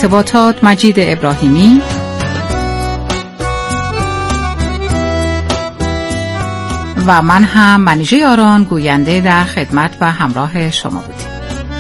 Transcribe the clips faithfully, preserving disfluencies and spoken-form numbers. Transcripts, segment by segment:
ارتباطات مجید ابراهیمی. و من هم منیژه یاران گوینده در خدمت و همراه شما بودیم.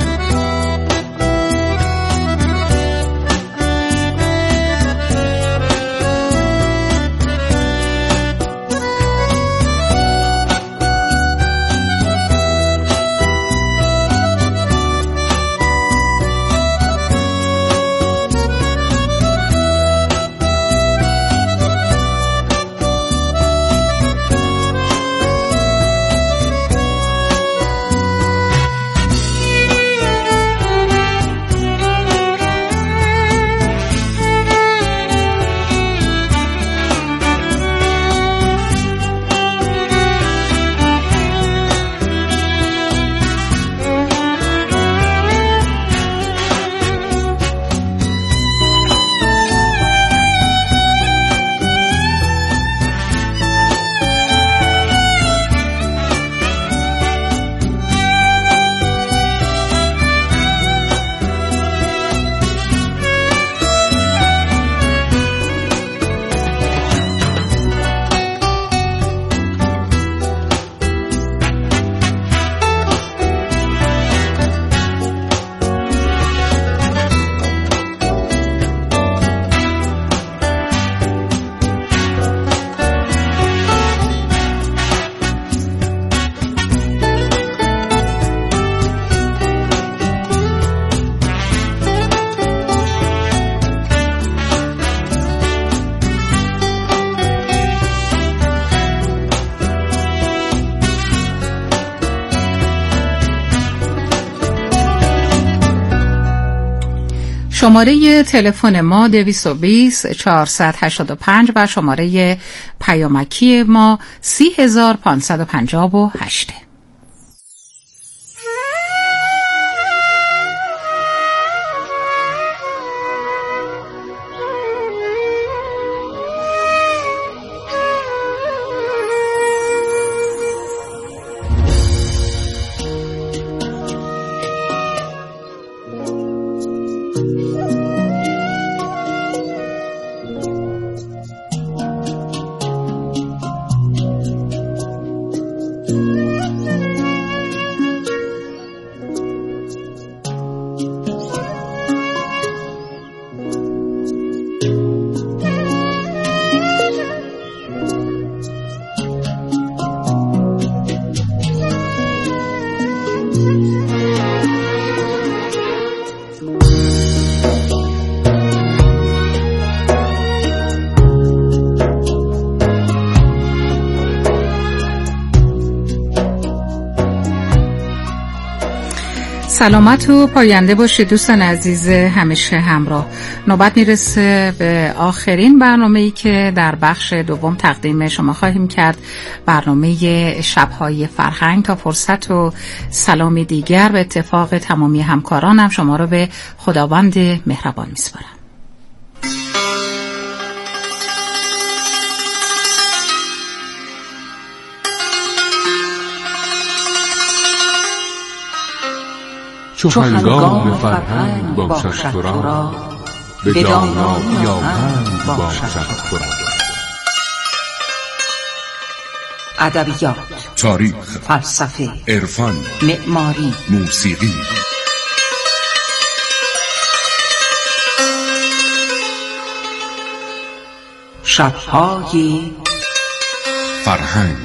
شماره تلفن ما دویست و بیست چهارصد و هشتاد و پنج و شماره پیامکی ما سی هزار پانصد و پنجاه و هشت. سلامت و پاینده باشید دوستان عزیز، همیشه همراه. نوبت میرسه به آخرین برنامه‌ای که در بخش دوم تقدیم شما خواهیم کرد، برنامه شب‌های فرهنگ. تا فرصت و سلام دیگر به اتفاق تمامی همکارانم شما رو به خداوند مهربان میسپارم. چو هنگام فرهنگ باشد تو را، به دانایی آهنگ باشد تو را. ادبیات، تاریخ، فلسفه، عرفان، معماری، موسیقی. شب‌های فرهنگ.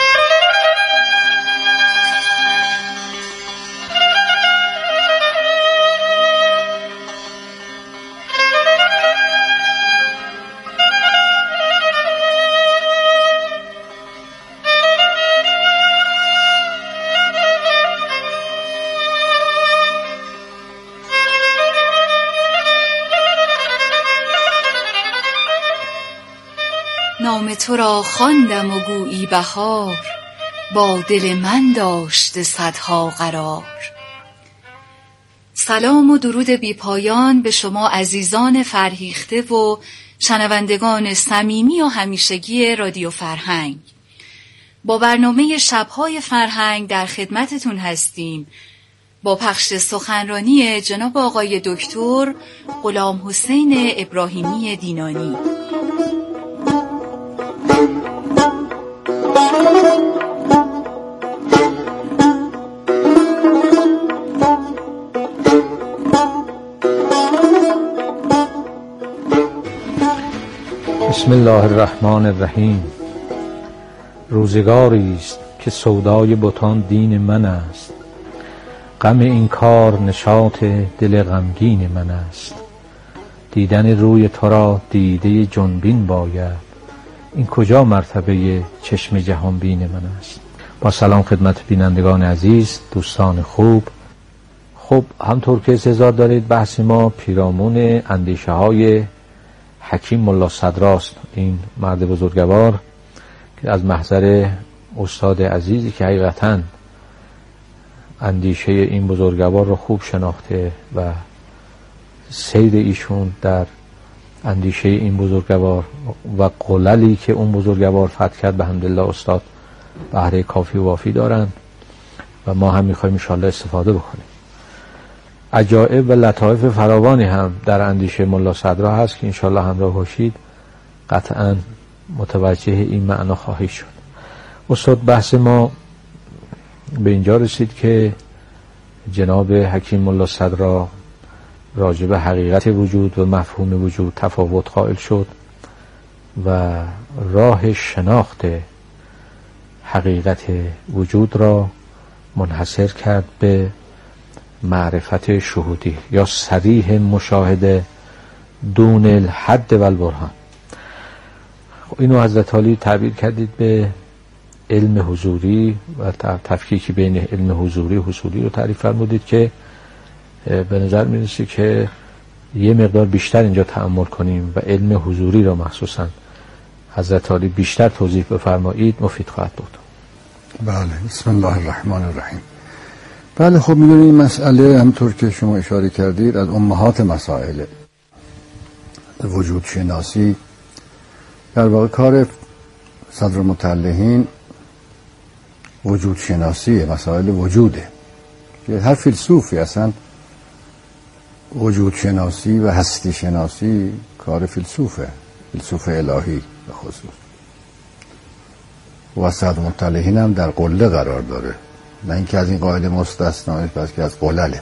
نام تو را خواندم و گویی بهار، با دل من داشته صدها قرار. سلام و درود بی پایان به شما عزیزان فرهیخته و شنوندگان صمیمی و همیشگی رادیو فرهنگ. با برنامه شب‌های فرهنگ در خدمتتون هستیم با پخش سخنرانی جناب آقای دکتر غلام حسین ابراهیمی دینانی. بسم الله الرحمن الرحیم. روزگاری است که سودای بتان دین من است، غم این کار نشاط دل غمگین من است. دیدن روی تو را دیده جنبین باید، این کجا مرتبه چشم جهان بین من است. با سلام خدمت بینندگان عزیز، دوستان خوب. خب همطور که سزا دارید بحث ما پیرامون اندیشه های حکیم ملا صدراست، این مرد بزرگوار که از محضر استاد عزیزی که حقیقتاً اندیشه این بزرگوار رو خوب شناخته و سیر ایشون در اندیشه این بزرگوار و قللی که اون بزرگوار فتح کرد به الحمدلله استاد بهره کافی و وافی دارن و ما هم میخوایم انشاءالله استفاده بکنیم. عجایب و لطایف فراوانی هم در اندیشه ملا صدرا هست که انشاءالله همراه باشید قطعا متوجه این معنا خواهید شد. استاد بحث ما به اینجا رسید که جناب حکیم ملا صدرا راجع به حقیقت وجود و مفهوم وجود تفاوت قائل شد و راه شناخت حقیقت وجود را منحصر کرد به معرفت شهودی یا صریح مشاهده دون الحد و البرهان. اینو حضرت علی تعبیر کردید به علم حضوری و تفکیکی بین علم حضوری و حصولی رو تعریف فرمودید که به نظر میرسه که یه مقدار بیشتر اینجا تأمل کنیم و علم حضوری رو مخصوصا حضرت علی بیشتر توضیح بفرمایید مفید خواهد بود. بله، بسم الله الرحمن الرحیم. بله خب میدونید این مسئله همطور که شما اشاره کردید از امهات مسائل وجود شناسی در واقع کار صدر مطلحین وجود شناسی مسائل وجوده. هر فیلسوفی اصلا وجود شناسی و هستی شناسی کار فیلسوفه، فیلسوف الهی به خصوص. و صدر مطلحین هم در قله قرار داره، نه اینکه از این قاعده مستثنا، بس که از قلله.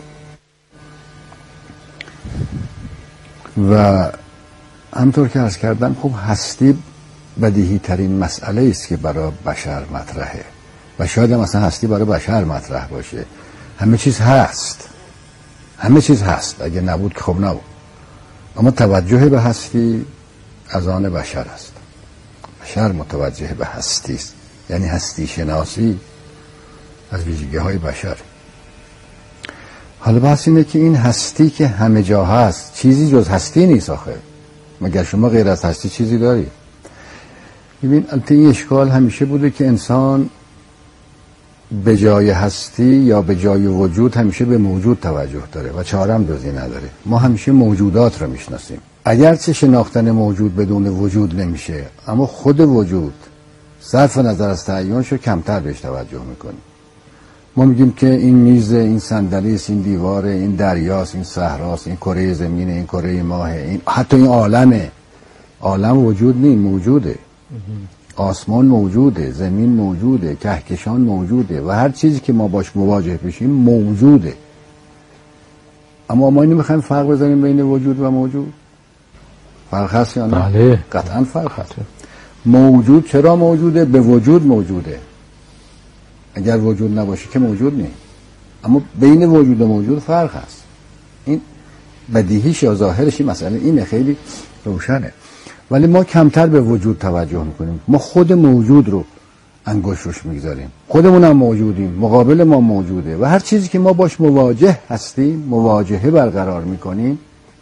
و همطور که عرض کردم خب هستی بدیهی ترین مسئله است که برای بشر مطرحه و شاید هم مثلا هستی برای بشر مطرح باشه. همه چیز هست، همه چیز هست، اگه نبود که خب نبود، اما توجه به هستی از آن بشر است. بشر متوجه به هستی است، یعنی هستی شناسی از ویژگی های بشر. حالا بحث اینه که این هستی که همه جا هست چیزی جز هستی نیست آخه. مگر شما غیر از هستی چیزی داری؟ ببین البته این اشکال همیشه بوده که انسان به جای هستی یا به جای وجود همیشه به موجود توجه داره و چارم جزی نداره. ما همیشه موجودات رو میشناسیم، اگرچه شناختن موجود بدون وجود نمیشه، اما خود وجود صرف نظر از تعیینش رو کمتر بهش توجه میکنیم. ما میگیم که این میز، این صندلی، این دیواره، این دریاست، این صحراست، این کره زمینه، این کره ماهه، این حتی این عالمه. عالم وجود نیست، موجوده. آسمان موجوده، زمین موجوده، کهکشان موجوده و هر چیزی که ما باش مواجه بشیم موجوده. اما ما اینو میخوایم فرق بزنیم بین وجود و موجود. فرق هست یا نه؟ بله، قطعا فرق هست. موجود چرا موجوده؟ به وجود موجوده. اگر وجود نباشه که موجود نیست. اما بین وجود و موجود فرق هست. این بدیهیش یا ظاهرش این مسئله اینه، خیلی روشنه. ولی ما کمتر به وجود توجه میکنیم. ما خود موجود رو انگشت روش میگذاریم. خودمون هم موجودیم، مقابل ما موجوده و هر چیزی که ما باش مواجه هستیم، مواجهه برقرار میکنیم،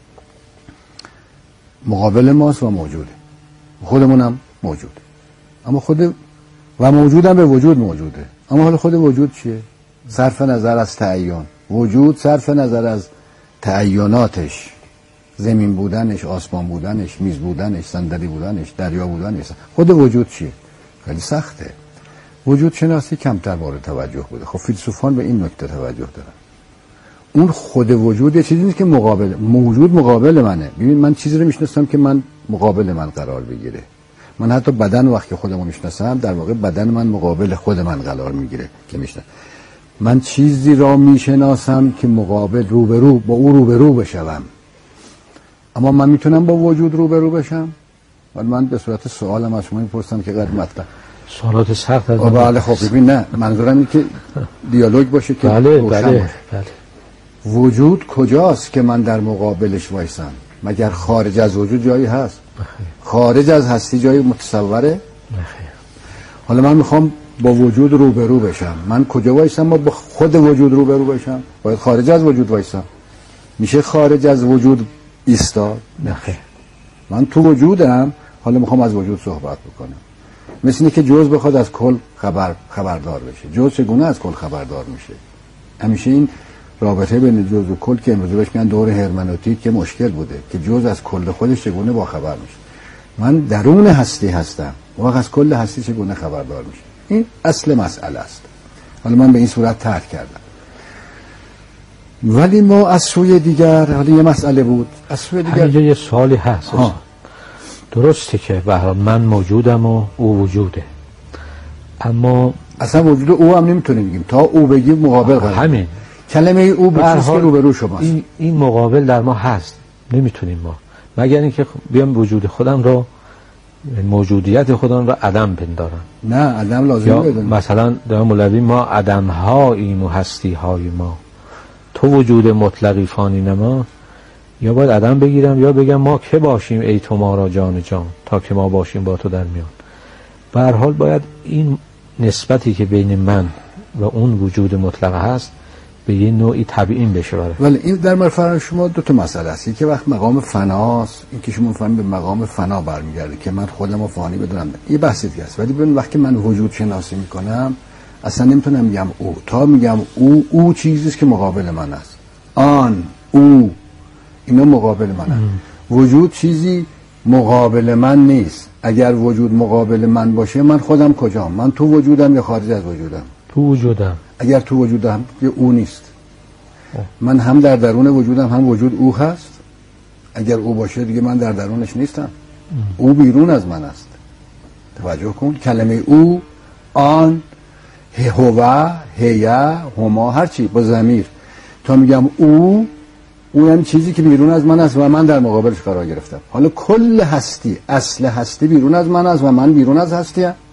مقابل ماست و موجوده. خودمون هم موجوده. اما خود و موجودم به وجود موجوده. اما حالا خود وجود چیه؟ صرف نظر از تعیین. وجود صرف نظر از تعییناتش، زمین بودنش، آسمان بودنش، میز بودنش، صندلی بودنش، دریا بودنش. خود وجود چیه؟ خیلی سخته. وجود شناسی کمتر مورد توجه بوده. خب فیلسوفان به این نکته توجه دارن. اون خود وجود یه چیزی نیست که مقابل موجود مقابل منه. ببین من چیزی رو میشناسم که من مقابل من قرار بگیره. من حتی بدن وقتی خودمو میشناسم در واقع بدن من مقابل خود من قرار میگیره که میشناسم. من چیزی را میشناسم که مقابل روبرو با او روبرو بشم. اما من میتونم با وجود روبرو بشم؟ ولی من به صورت سوالم از شما میپرسم که قد مطلب سوالات سخت از بله خب ببین نه منظورم اینه که دیالوگ باشه که بله بله بله. وجود کجاست که من در مقابلش وایسم؟ مگر خارج از وجود جایی هست؟ بخیر. خارج از هستی جایی متصوره؟ بخیر. حالا من میخوام با وجود روبرو بشم، من کجا وایسم؟ ما با خود وجود روبرو بشم؟ باید خارج از وجود وایسم. میشه خارج از وجود ایستاد؟ بخیر. من تو وجودم، حالا میخوام از وجود صحبت بکنم. مثل اینه که جزء بخواد از کل خبر خبردار بشه. جزء چگونه از کل خبردار میشه؟ همیشه این رابطه بین جزء و کل که امروز بهش میگن دور هرمنوتیک که مشکل بوده که جزء از کل خودش چگونه با خبر میشه. من درون هستی هستم، واقعا از کل هستی چگونه خبردار میشه؟ این اصل مسئله است. حالا من به این صورت ترک کردم. ولی ما از سوی دیگر، حالا یه مسئله بود، از سوی دیگر اینجا یه سوالی هست. ها. درسته که به هر حال من موجودم و او وجوده، اما اصلا وجود او هم نمیتونیم بگیم تا او بگیم مقابل قرار. همین کلمه او به چیزی که روبرو شماست. این, این مقابل در ما هست، نمیتونیم ما مگر اینکه بیام وجود خودم رو، موجودیت خودم رو عدم بندارم. نه عدم لازم بدونیم. مثلا در مولوی ما عدم هاییم و هستی های ما، تو وجود مطلقی فانی نما. یا باید عدم بگیرم یا بگم ما که باشیم ای تو ما را جان جان، تا که ما باشیم با تو در میان. به هر حال باید این نسبتی که بین من و اون وجود مطلق هست به یه نوعی تبیین بشه. برای ولی این در مفهوم شما دو تا مسئله است. یکی وقت مقام فناست، این که شما فهمید به مقام فنا برمیگرده که من خودم رو فانی بدونم، یه بحث دیگه است. ولی ببین وقتی من وجود شناسی میکنم اصلا نمیتونم میگم او، تا میگم او، او چیزی است که مقابل من است. آن، او، اینا مقابل منن. وجود چیزی مقابل من نیست. اگر وجود مقابل من باشه من خودم کجام؟ من تو وجودم یا خارج از وجودم؟ تو وجودم. اگر تو وجودم یه او نیست. اوه. من هم در درون وجودم هم وجود او هست. اگر او باشه دیگه من در درونش نیستم. ام. او بیرون از من است. توجه کن کلمه او، آن، هو، هیا، هما، هر چی با ضمیر تا میگم او، اون یعنی چیزی که بیرون از من است و من در مقابلش قرار گرفتم. حالا کل هستی، اصل هستی بیرون از من است و من بیرون از هستی ام.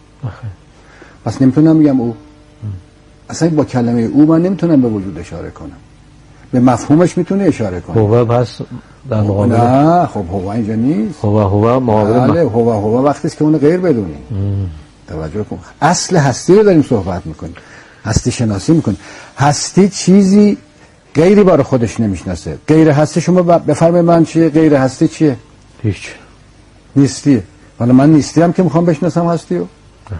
پس نمیتونم بگم او. اصلا با کلمه او من نمیتونم به وجود اشاره کنم. به مفهومش میتونه اشاره کنه. هو پس در مقابل. نه خب هو اینجا نیست. هو هو مقابل. بله هو هو وقتی که اون غیر بدونی. توجه کن. اصل هستی رو داریم صحبت میکنیم. هستی شناسی میکنیم. هستی چیزی غیری برای خودش نمیشناسه. غیر هستی شما بفرمایید من چیه؟ غیر هستی چیه؟ هیچ. نیستیه. حالا من نیستی هم که میخوام بشناسم هستی رو.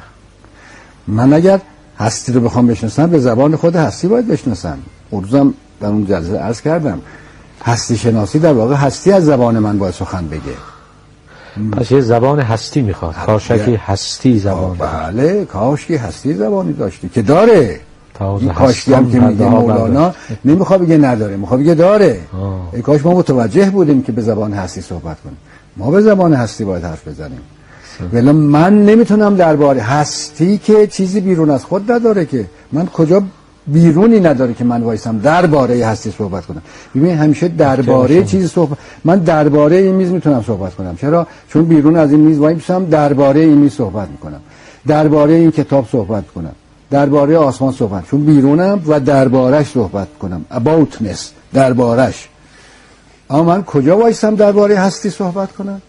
من اگر هستی رو بخوام بشناسم به زبان خود هستی باید بشناسم. اروزم در اون جلسه عرض کردم هستی شناسی در واقع هستی از زبان من باید سخن بگه. پس یه زبان هستی میخواد. کاشکی هستی زبان. بله کاشکی هستی زبانی داشتی که داره. این کاشکی هم که میگه مولانا نمیخواد بگه نداره، میخواد بگه داره. ای کاش ما متوجه بودیم که به زبان هستی صحبت کنیم. ما به زبان هستی باید حرف بزنیم. ولی من نمیتونم درباره هستی که چیزی بیرون از خود نداره که من کجا بیرونی نداره که من وایسم درباره هستی صحبت کنم. ببین همیشه درباره چیزی صحبت، من درباره این میز میتونم صحبت کنم. چرا؟ چون بیرون از این میز وایسم درباره این میز صحبت میکنم، درباره این کتاب صحبت کنم، درباره آسمان صحبت، چون بیرونم و دربارهش صحبت کنم. aboutness دربارهش. اما من کجا وایسم درباره هستی صحبت کنم؟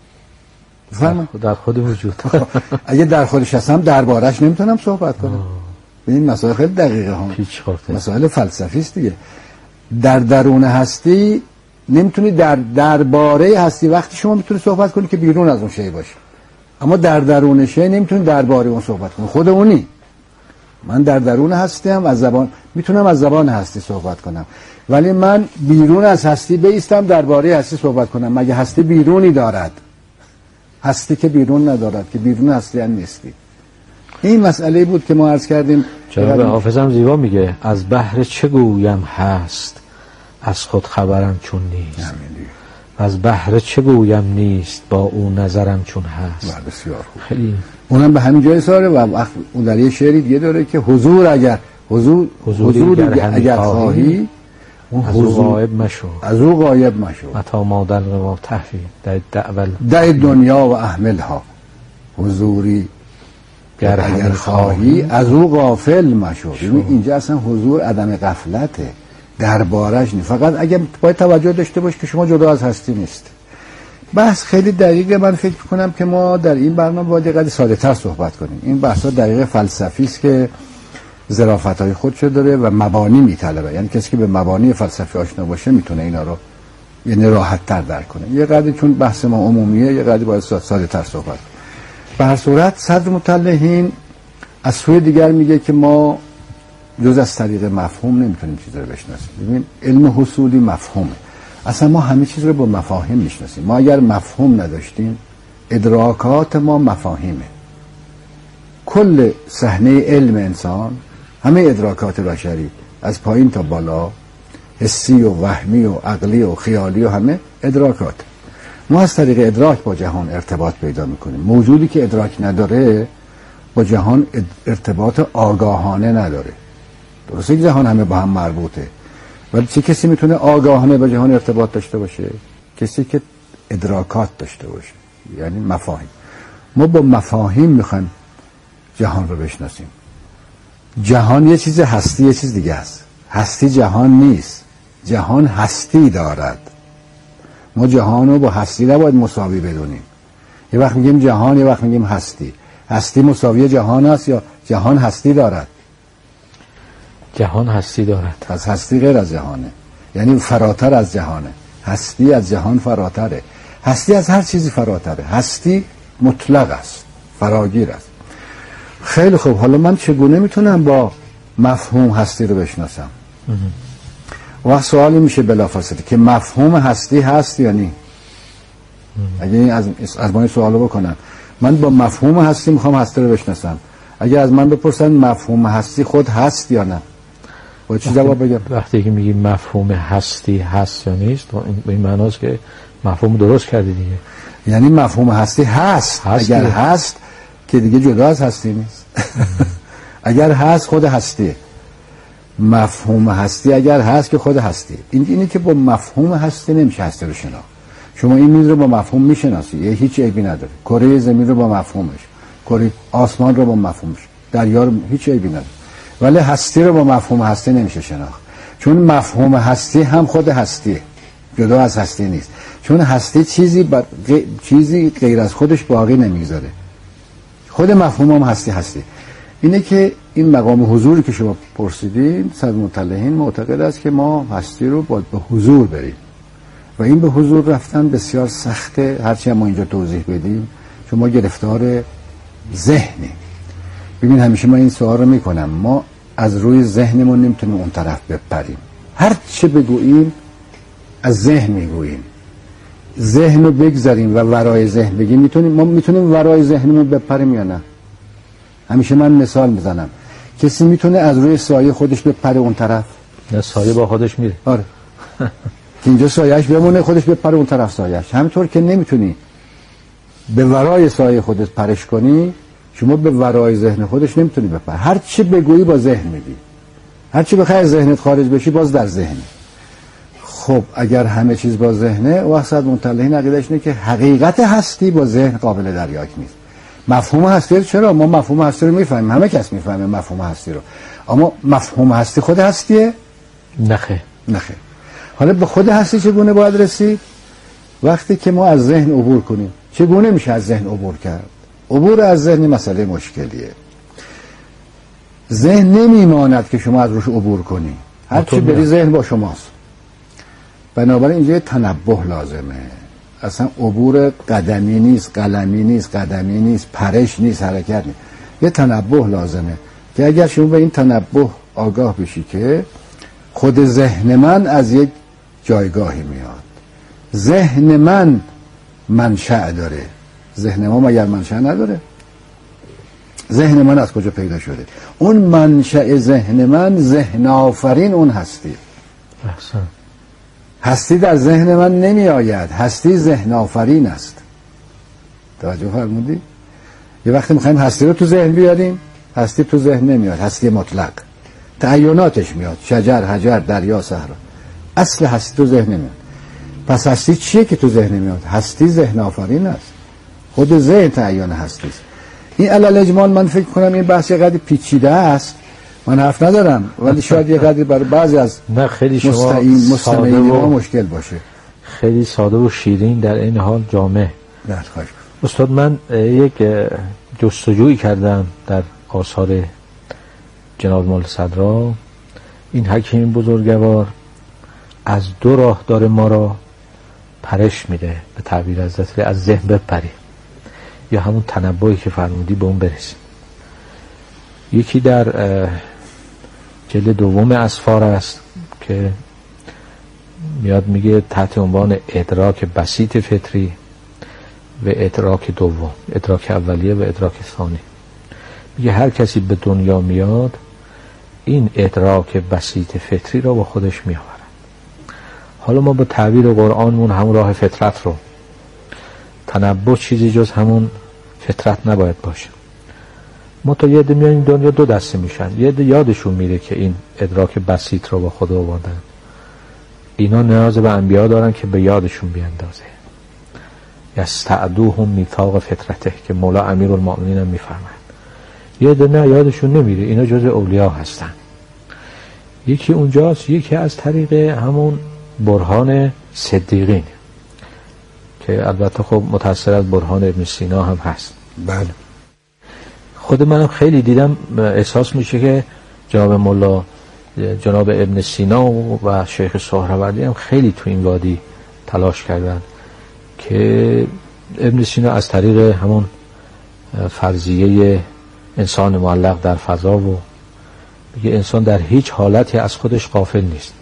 فهم؟ در خود وجود. اگه در خودش هستم دربارهش نمیتونم صحبت کنم. این مسائل خیلی دقیقه ها، مسائل فلسفی است دیگه. در درون هستی نمیتونی در درباره هستی وقتی شما میتونی صحبت کنی که بیرون از اون شی باشه، اما در درون شی نمیتونی درباره اون صحبت کنی، خود اونی. من در درون هستم، از زبان میتونم از زبان هستی صحبت کنم، ولی من بیرون از هستی بیستم درباره هستی صحبت کنم. مگه هستی بیرونی دارد؟ هستی که بیرون ندارد، که بیرون هستی هم نیستی. این مسئله بود که ما عرض کردیم. جناب حافظم زیبا میگه از بحر چه گویم هست از خود خبرم چون نیست، و از بهره چه گویم نیست، با او نظرم چون هست. بسیار خوب. خیلی اونم به همین جای ساره و اون در یه شعری دیگه داره که حضور اگر حضور حضور اگر, اگر خواهی اون از او غایب مشو، از او غایب مشو، متا مادل و تحفی در دعول در دنیا و احملها. حضوری گر اگر خواهی از او غافل مشو. ببین اینجا اصلا حضور عدم غفلته دربارش نیست، فقط اگه باید توجه داشته باش که شما جدا از هستی نیست. بحث خیلی دقیقه. من فکر کنم که ما در این برنامه باید یه قدر ساده تر صحبت کنیم. این بحثا دقیقه فلسفی است که ظرافت‌های خودشو داره و مبانی میطلبه، یعنی کسی که به مبانی فلسفی آشنا باشه میتونه اینا رو یعنی راحت تر درک کنه. یه قدر چون بحث ما عمومیه یه قدر باید ساده تر صحبت کنیم. به هر صورت صدر مطلحین از سوی دیگر میگه که ما جز از طریق مفهوم نمیتونیم چیز رو بشناسیم. ببین علم حصولی مفهومه، اصلا ما همه چیز رو با مفاهیم میشناسیم. ما اگر مفهوم نداشتیم ادراکات ما مفاهیمه. کل صحنه علم انسان، همه ادراکات بشری از پایین تا بالا، حسی و وهمی و عقلی و خیالی و همه ادراکات. ما از طریق ادراک با جهان ارتباط پیدا میکنیم. موجودی که ادراک نداره با جهان ارتباط آگاهانه نداره. درسته که جهان همه با هم مربوطه، ولی چه کسی میتونه آگاهانه با جهان ارتباط داشته باشه؟ کسی که ادراکات داشته باشه، یعنی مفاهیم. ما با مفاهیم میخوایم جهان رو بشناسیم. جهان یه چیز هستی، یه چیز دیگه است. هستی جهان نیست، جهان هستی دارد. ما جهان رو با هستی نباید مساوی بدونیم. یه وقت میگیم جهان، یه وقت میگیم هستی. هستی مساوی جهان است یا جهان هستی دارد؟ جهان هستی دارد. پس هستی غیر از جهانه، یعنی فراتر از جهانه. هستی از جهان فراتره. هستی از هر چیزی فراتره. هستی مطلق است، فراگیر است. خیلی خوب، حالا من چگونه میتونم با مفهوم هستی رو بشناسم؟ و سوالی میشه بلافاصله که مفهوم هستی هست یا نی؟ اگه این از از من سوالو بکنم، من با مفهوم هستی میخوام هستی رو بشناسم، اگه از من بپرسن مفهوم هستی خود هست یا نه، با چی جواب بگم؟ وقتی که میگی مفهوم هستی هست یا نیست، به این معناست که مفهوم درست کردی دیگه. یعنی مفهوم هستی هست, هست اگر دیگه. هست که دیگه جدا از هستی نیست. اگر هست خود هستیه. مفهوم هستی اگر هست که خود هستی. این اینی که با مفهوم هستی نمیشه هستی رو شناخت. شما این میز رو با مفهوم میشناسی، یه هیچ عیبی نداره. کره زمین رو با مفهومش، کره آسمان رو با مفهومش، دریا رو هیچ عیبی نداره. ولی هستی رو با مفهوم هستی نمیشه شناخت، چون مفهوم هستی هم خود هستیه، جدا از هستی نیست. چون هستی چیزی با... غ... چیزی غیر از خودش باقی نمیذاره. خود مفهوم هم هستی هستی. اینه که این مقام حضوری که شما پرسیدین، صدر مطلحین معتقد است که ما هستی رو باید به حضور بریم و این به حضور رفتن بسیار سخته، هرچی هم ما اینجا توضیح بدیم، چون ما گرفتار ذهنی. ببین همیشه من این سوال رو میکنم، ما از روی ذهنمون نمیتونیم اون طرف بپریم. هر چه بگوییم از ذهن میگوییم. ذهن رو بگذاریم و ورای ذهن بگیم، میتونیم ما میتونیم ورای ذهنمون بپریم یا نه؟ همیشه من مثال میزنم، کسی میتونه از روی سایه خودش بپره اون طرف؟ نه، سایه با خودش میره. آره. که اینجا سایه‌اش بمونه، خودش بپره اون طرف سایه‌اش. همینطور که نمیتونی به ورای سایه خودت پرش کنی، شما به ورای ذهن خودش نمیتونی بپر. هر چی بگویی با ذهن میگی، هر چی بخوای از ذهنت خارج بشی باز در ذهن. خب اگر همه چیز با ذهنه، واسط مطلعین عقیده‌اش اینه که حقیقت هستی با ذهن قابل دریافت نیست. مفهوم هستی رو چرا؟ ما مفهوم هستی رو میفهمیم، همه کس میفهمه مفهوم هستی رو، اما مفهوم هستی خود هستیه؟ نخه. نخه. حالا به خود هستی چگونه باید رسید؟ وقتی که ما از ذهن عبور کنیم. چگونه میشه از ذهن عبور کرد؟ عبور از ذهن مسئله مشکلیه. ذهن نمیماند که شما از روش عبور کنی، هر چی بری ذهن با شماست. بنابراین اینجا تنبه لازمه. اصلا عبور قدمی نیست، قلمی نیست، قدمی نیست، پرش نیست، حرکت نیست. یه تنبه لازمه که اگر شما به این تنبه آگاه بشی که خود ذهن من از یک جایگاهی میاد، ذهن من منشأ داره. ذهن ما مگر منشأ نداره؟ ذهن من از کجا پیدا شده؟ اون منشأ ذهن من ذهن آفرین اون هستی. احسن. هستی در ذهن من نمی آید، هستی ذهن آفرین است. توجه فرمودی؟ یه وقتی میخوایم هستی رو تو ذهن بیاریم، هستی تو ذهن نمیاد، هستی مطلق تعیناتش میاد، شجر، حجر، دریا، صحرا. اصل هستی تو ذهن نمیاد. پس هستی چیه که تو ذهن نمیاد؟ هستی ذهن آفرین است. خود ذهن تعین هستی است. این علل اجمال من فکر کنم این بحث یه قدر پیچیده است، من حرف ندارم، ولی شاید یه قدری برای بعضی از نه خیلی شما مستمعین ما مشکل باشه. خیلی ساده و شیرین در این حال جامع. نه خواهش. استاد من یک جستجویی کردم در آثار جناب مولا صدرا. این حکیم بزرگوار از دو راه داره ما را پرش میده، به تعبیر حضرت از ذهن بپری، یا همون تنبؤی که فرمودی به اون برسیم. یکی در جلد دوم اسفار است که میاد میگه تحت عنوان ادراک بسیط فطری و ادراک دوم، ادراک اولیه و ادراک ثانی. میگه هر کسی به دنیا میاد این ادراک بسیط فطری را با خودش میآورد. حالا ما با تعبیر قرآنمون همون راه فطرت رو، تنبؤ چیزی جز همون فطرت نباید باشه. ما تا یه عده میان این دنیا دو دسته میشن، یه عده یادشون میره که این ادراک بسیط رو با خود آوردن، اینا نیاز به انبیا دارن که به یادشون بیاندازه. یستعدوهم میثاق فطرته که مولا امیرالمؤمنین هم میفرماید. یه عده نه یادشون نمیره، اینا جز اولیا هستن. یکی اونجاست، یکی از طریق همون برهان صدیقین که البته خب متأثر از برهان ابن سینا هم هست. بله. خود منم خیلی دیدم، احساس میشه که جناب مولا جناب ابن سینا و شیخ سهروردی هم خیلی تو این وادی تلاش کردن که ابن سینا از طریق همون فرضیه انسان معلق در فضا و میگه انسان در هیچ حالتی از خودش غافل نیست،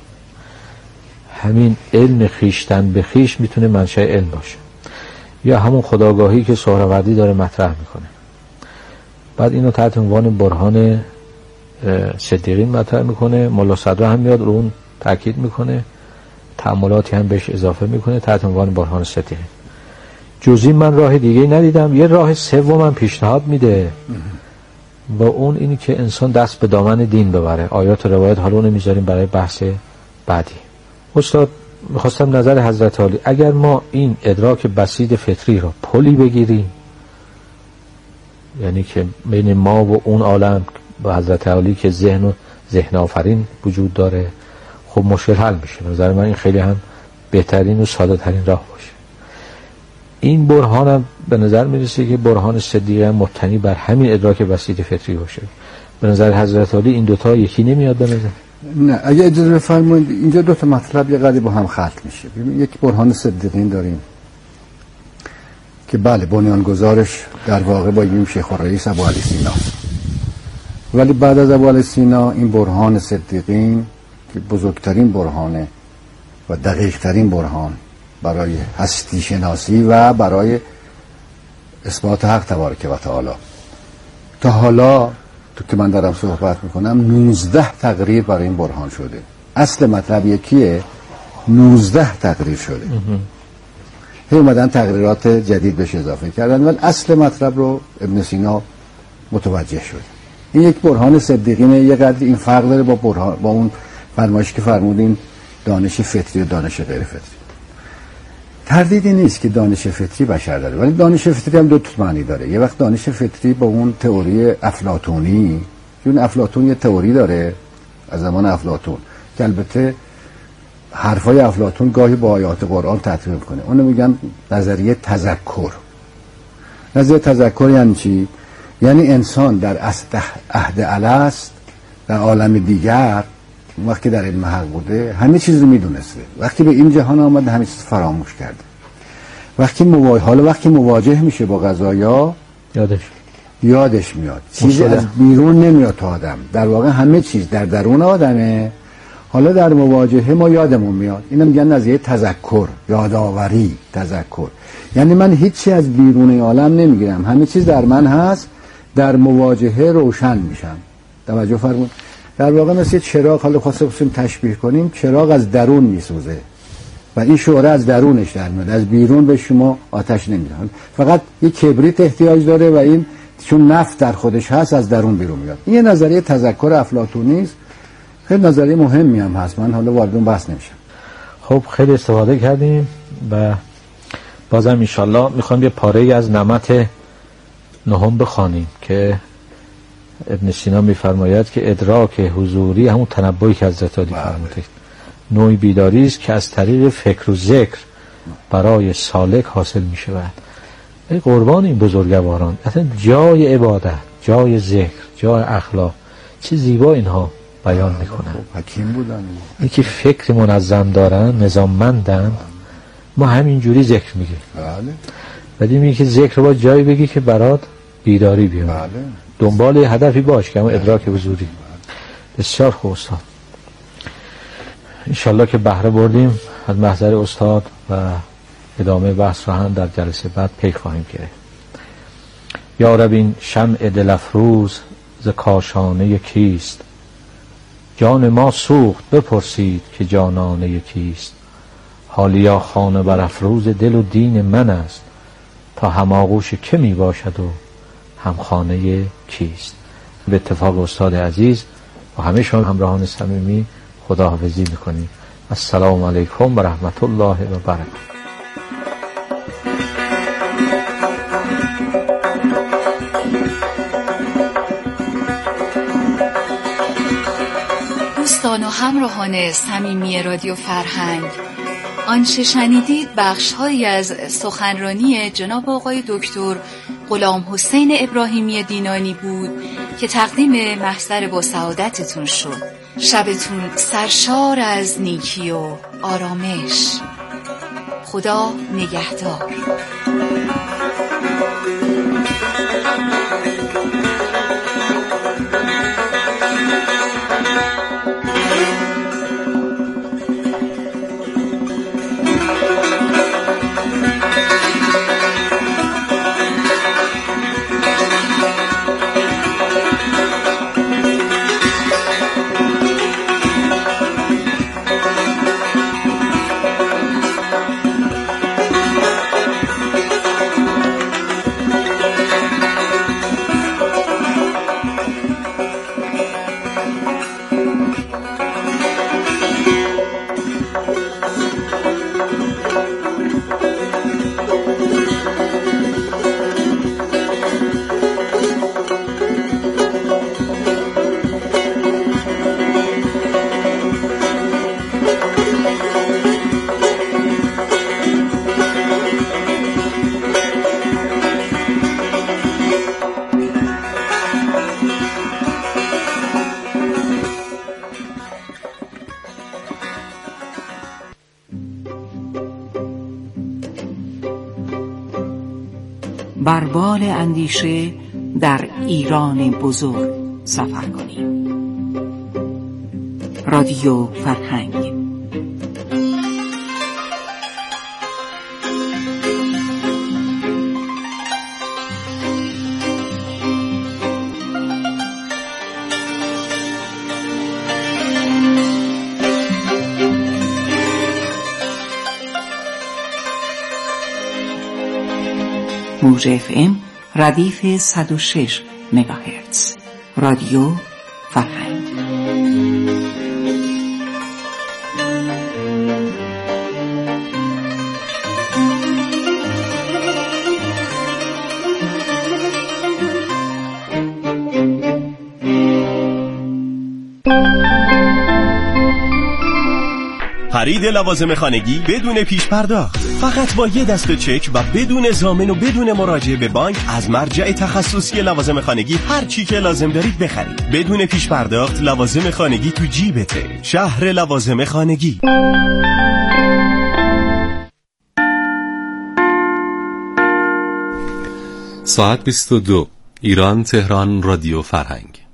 همین علم خیشتن به خیش میتونه منشأ علم باشه، یا همون خودآگاهی که سهروردی داره مطرح میکنه. بعد اینو تحت عنوان برهان صدیقین مطرح میکنه. مولا صدرا هم میاد رو اون تاکید میکنه، تأملاتی هم بهش اضافه میکنه تحت عنوان برهان صدیقین. جزئی من راه دیگه ندیدم. یه راه سوم پیشنهاد میده با اون اینی که انسان دست به دامن دین ببره. آیات و روایت حالا نمیذاریم برای بحث بعدی. استاد میخواستم نظر حضرت عالی، اگر ما این ادراک بسیط فطری رو پلی بگیریم، یعنی که بین ما و اون عالم با حضرت عالی که ذهن و ذهن آفرین وجود داره، خب مشکل حل میشه. نظر من این خیلی هم بهترین و ساده ترین راه باشه. این برهان هم به نظر میرسه که برهان صدیقی هم مبتنی بر همین ادراک بسیط فطری باشه. به نظر حضرت عالی این دوتا یکی نمیاد به نظر؟ نه، اگه اجازه بفرمایید اینجا دو تا مطلب یه قدری با هم خلط میشه. یک برهان صدیقین داریم که بله بنیانگذارش در واقع با این شیخ الرئیس ابو علی سینا، ولی بعد از ابو علی سینا این برهان صدیقین که بزرگترین برهانه و دقیق ترین برهان برای هستی شناسی و برای اثبات حق تبارک و تعالی. تا حالا تو که من دارم صحبت میکنم نوزده تقریر برای این برهان شده. اصل مطلب یکیه، نوزده تقریر شده. هی اومدن تقریرات جدید بهش اضافه کردن، ولی اصل مطلب رو ابن سینا متوجه شد. این یک برهان صدیقینه. یه قدر این فرق داره با برهان با اون فرمایشی که فرمودین دانش فطری و دانش غیر فطری. تردیدی نیست که دانش فطری بشر داره، ولی دانش فطری هم دو تا معنی داره. یه وقت دانش فطری با اون تئوری افلاطونی، چون افلاطون یه تئوری داره از زمان افلاطون که البته حرفای افلاطون گاهی با آیات قرآن تطبیق میکنه. اونو میگن نظریه تذکر. نظریه تذکر یعنی چی؟ یعنی انسان در عهد الست در عالم دیگر وقتی در علم حق بوده همه چیز رو میدونسته، وقتی به این جهان آمده همه چیز فراموش کرده. وقتی مواجه حالا وقتی مواجه میشه با قضایا یادش یادش میاد، چیزی از بیرون نمیاد تا آدم. در واقع همه چیز در درون آدمه، حالا در مواجهه ما یادمون میاد. اینو میگن نظریه تذکر، یادآوری، تذکر. یعنی من هیچی از بیرون عالم نمیگیرم، همه چیز در من هست، در مواجهه روشن میشم. توجه فرمود. در واقع مثل چراغ، حالا خواستیم تشبیه کنیم، چراغ از درون میسوزه. و این شعله از درونش در میاد، از بیرون به شما آتش نمیده. فقط یک کبریت احتیاج داره و این چون نفت در خودش هست از درون بیرون میاد. این یه نظریه تذکر افلاطونی است، خیلی نظریه مهمی هم هست. من حالا وارد اون بحث نمیشم. خب خیلی استفاده کردیم و بازم انشالله میخوایم یه پاره از نمط نهم بخوانیم که ابن سینا میفرماید که ادراک حضوری همون تنبؤی که حضرت علی فرمودند نوعی بیداری است که از طریق فکر و ذکر برای سالک حاصل می شود. ای قربان این بزرگواران، اصلا جای عبادت، جای ذکر، جای اخلاق، چه زیبا اینها بیان میکنن. حکیم بودن، اینکه فکر منظم دارن، نظاممندن. ما همینجوری ذکر میگیم، بله، ولی میگه که ذکر با جایی بگی که برات بیداری بیاد. بله. دنبال هدفی باش که همون ادراک حضوری. بسیار خوب استاد، انشالله که بهره بردیم از محضر استاد و ادامه بحث را هم در جلسه بعد پی خواهیم گرفت. یا رب این شمع دل افروز ز کاشانه کیست؟ جان ما سوخت بپرسید که جانانه کیست؟ حالیا خانه بر افروز دل و دین من است، تا هماغوش که می باشد و همخانه کیست؟ به اتفاق استاد عزیز و همه شما همراهان صمیمی خداحافظی میکنیم. السلام علیکم و رحمت الله و برکاته. دوستان و همراهان صمیمی رادیو فرهنگ، آنچه شنیدید بخش‌هایی از سخنرانی جناب آقای دکتر غلام حسین ابراهیمی دینانی بود که تقدیم محضر با سعادتتون شد. شبتون سرشار از نیکی و آرامش. خدا نگهدار. بر بال اندیشه در ایران بزرگ سفر کنیم. رادیو فرهنگ. موج اف ام ردیف صد و شش مگاهرتز. رادیو فرهنگ. خرید لوازم خانگی بدون پیش پرداخت، فقط با یه دست چک و بدون ضامن و بدون مراجعه به بانک از مرجع تخصصی لوازم خانگی هر چی که لازم دارید بخرید. بدون پیش پرداخت لوازم خانگی تو جیبته. شهر لوازم خانگی. ساعت بیست و دو. ایران تهران. رادیو فرهنگ.